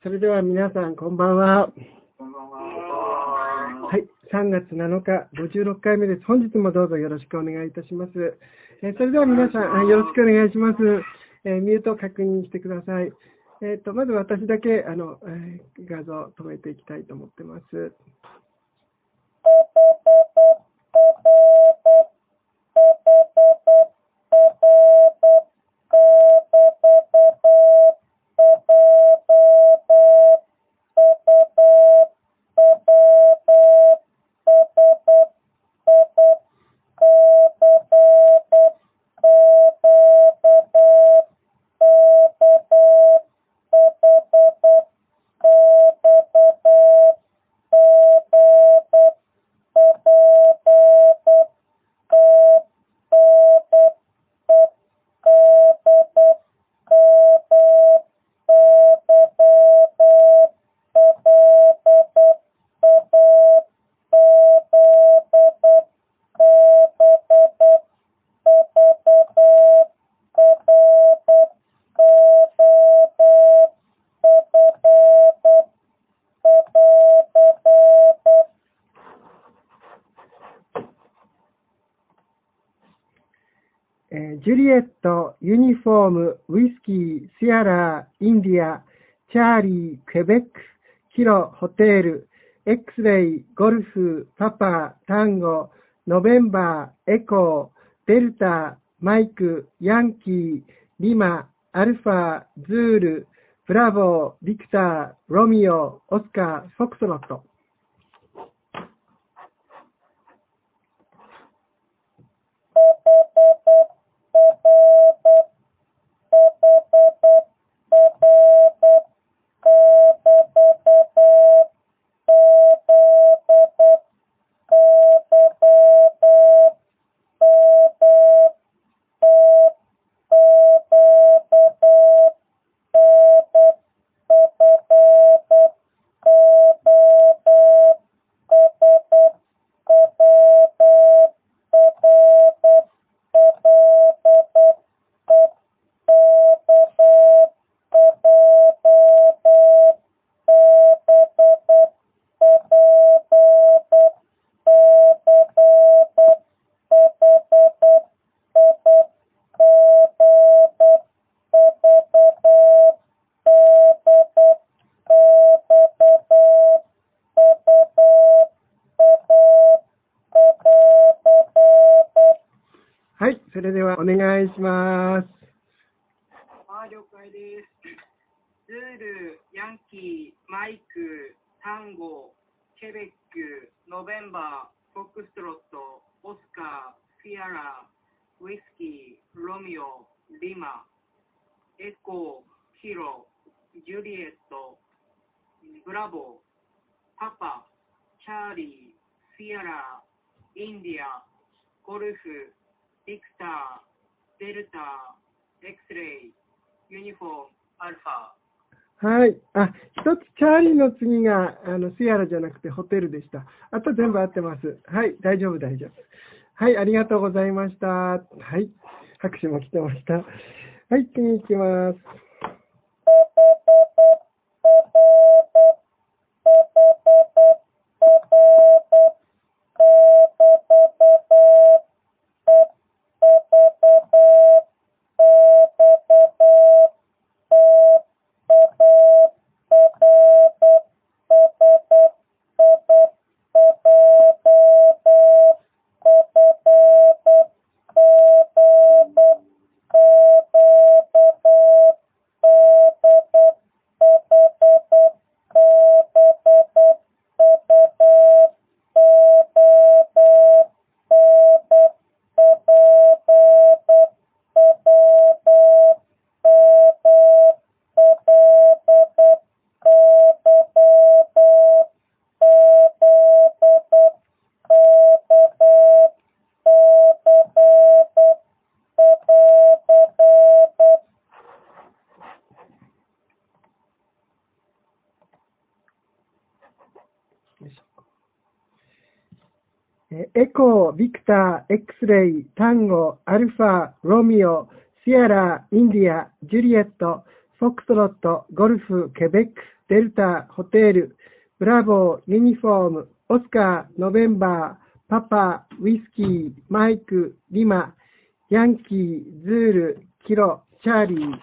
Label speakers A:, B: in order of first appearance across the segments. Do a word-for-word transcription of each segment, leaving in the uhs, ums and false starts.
A: それでは皆さん、こんばんは。
B: こんばんは。
A: はい、さんがつなのか、ごじゅうろっかいめです。本日もどうぞよろしくお願いいたします。えー、それでは皆さん、よろしくお願いします。えー、ミュートを確認してください。えーと、まず私だけ、あの、えー、画像を止めていきたいと思ってます。ジュリエット、ユニフォーム、ウイスキー、シアラー、インディア、チャーリー、クエベック、キロ、ホテル、X レイ、ゴルフ、パパ、タンゴ、ノベンバー、エコー、デルタ、マイク、ヤンキー、リマ、アルファ、ズール、ブラボー、ビクター、ロミオ、オスカー、フォクスロット。はい、それではお願いします。
B: はい、了解です。ズール、ヤンキー、マイク、タンゴ、ケベック、ノベンバー、フォックストロット、オスカー、フィアラ、ウイスキー、ロミオ、リマ、エコー、キロ、ジュリエット、ブラボー、パパ、チャーリー、フィアラ、インディア、ゴルフ、ビクター、デルタ、X レイ、ユニフォーム、アルファ。
A: はい。あ、一つ、チャーリーの次が、あの、シアラじゃなくてホテルでした。あと全部合ってます。はい。大丈夫、大丈夫。はい。ありがとうございました。はい。拍手も来てました。はい。次行きます。エコー、ビクター、X レイ、タンゴ、アルファ、ロミオ、シアラ、インディア、ジュリエット、フォックストロット、ゴルフ、ケベック、 デルタ、ホテル、ブラボー、ユニフォーム、オスカー、ノベンバー、パパ、ウィスキー、マイク、リマ、ヤンキー、ズール、キロ、チャーリー。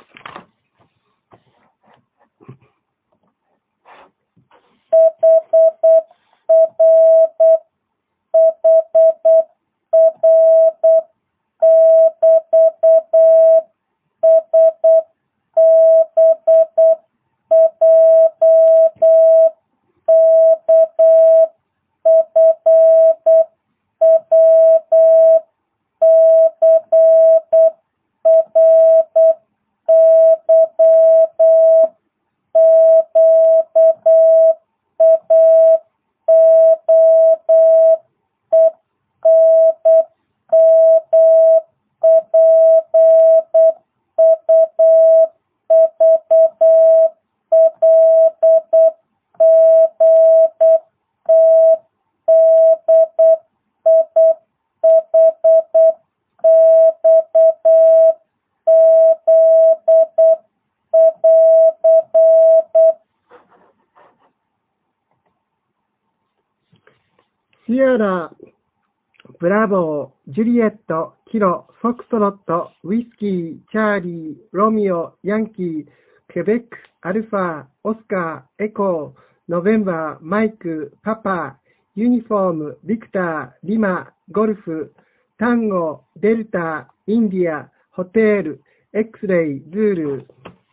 A: シアラ、ブラボー、ジュリエット、キロ、フォクトロット、ウィスキー、チャーリー、ロミオ、ヤンキー、ケベック、アルファ、オスカー、エコー、ノベンバー、マイク、パパ、ユニフォーム、ビクター、リマ、ゴルフ、タンゴ、デルタ、インディア、ホテル、エクスレイ、ズール。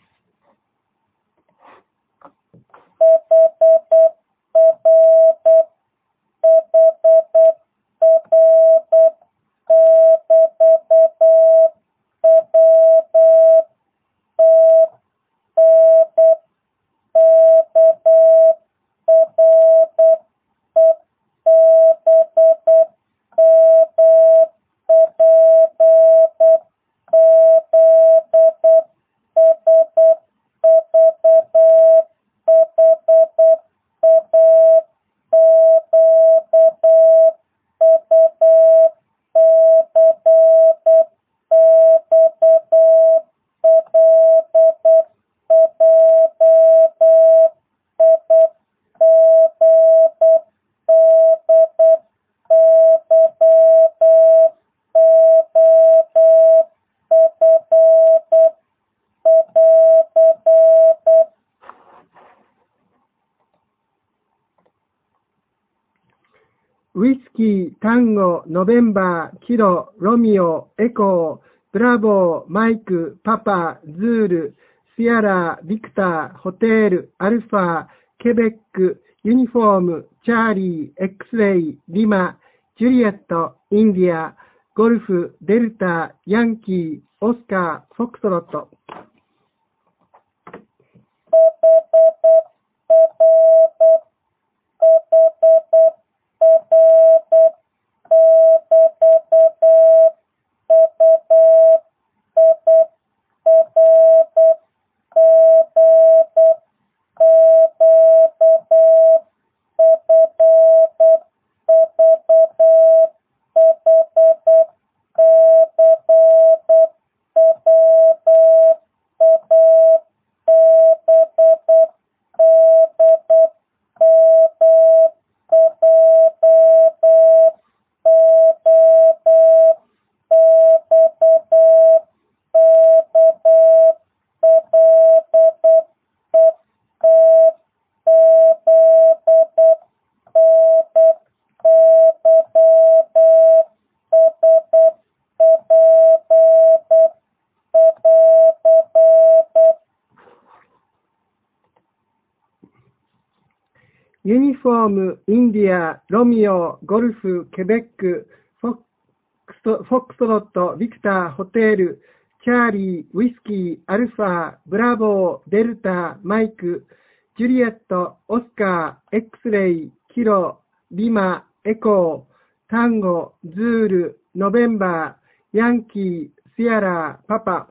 A: ウィスキー、タンゴ、ノベンバー、キロ、ロミオ、エコー、ブラボー、マイク、パパ、ズール、シアラ、ビクター、ホテル、アルファ、ケベック、ユニフォーム、チャーリー、エクスレイ、リマ、ジュリエット、インディア、ゴルフ、デルタ、ヤンキー、オスカー、フォクトロット。ユニフォーム、インディア、ロミオ、ゴルフ、ケベック、フォックスト、フォックストロット、ビクター、ホテル、チャーリー、ウィスキー、アルファ、ブラボー、デルタ、マイク、ジュリエット、オスカー、エクスレイ、キロ、リマ、エコー、タンゴ、ズール、ノベンバー、ヤンキー、シアラ、パパ。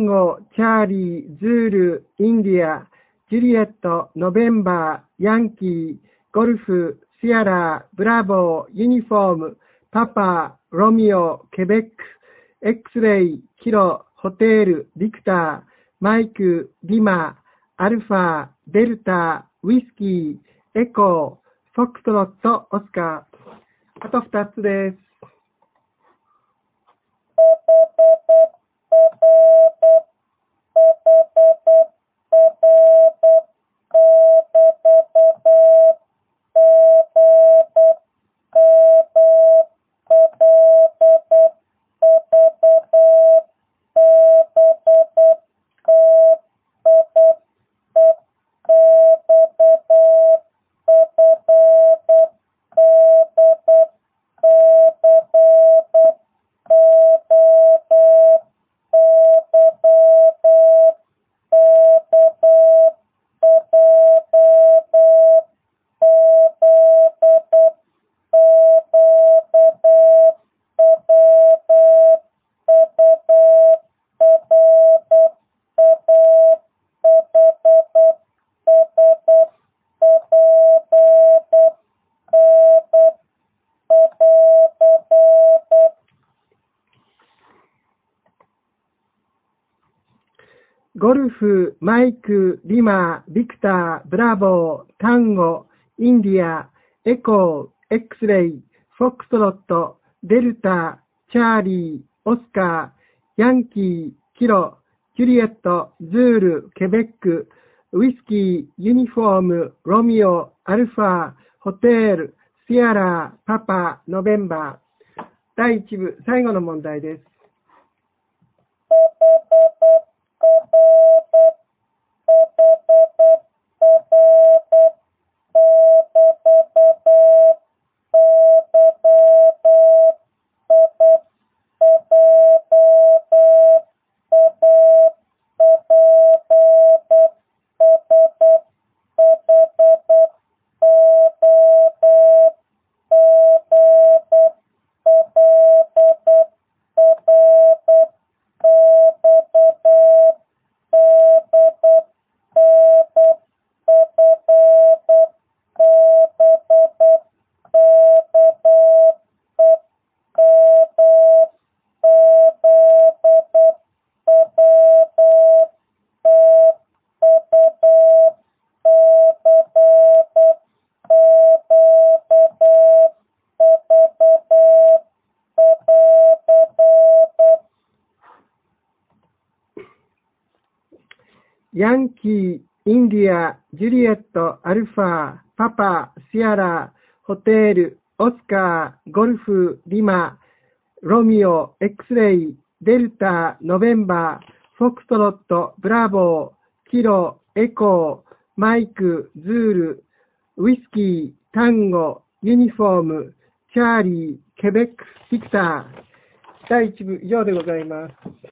A: ンゴ、チャーリー、ズール、インディア、ジュリエット、ノベンバー、ヤンキー、ゴルフ、シアラ、ブラボー、ユニフォーム、パパ、ロミオ、ケベック、X レイ、キロ、ホテル、ビクター、マイク、リマ、アルファ、デルタ、ウィスキー、エコー、フォックトロット、オスカー。あとふたつです。ゴルフ、マイク、リマ、ビクター、ブラボー、タンゴ、インディア、エコー、X レイ、フォックストロット、デルタ、チャーリー、オスカー、ヤンキー、キロ、ジュリエット、ズール、ケベック、ウィスキー、ユニフォーム、ロミオ、アルファ、ホテル、シアラ、パパ、ノベンバー。だいいち部、最後の問題です。ヤンキー、インディア、ジュリエット、アルファ、パパ、シアラ、ホテル、オスカー、ゴルフ、リマ、ロミオ、X レイ、デルタ、ノベンバー、フォックストロット、ブラボー、キロ、エコー、マイク、ズール、ウィスキー、タンゴ、ユニフォーム、チャーリー、ケベック、ビクター。だいいち部以上でございます。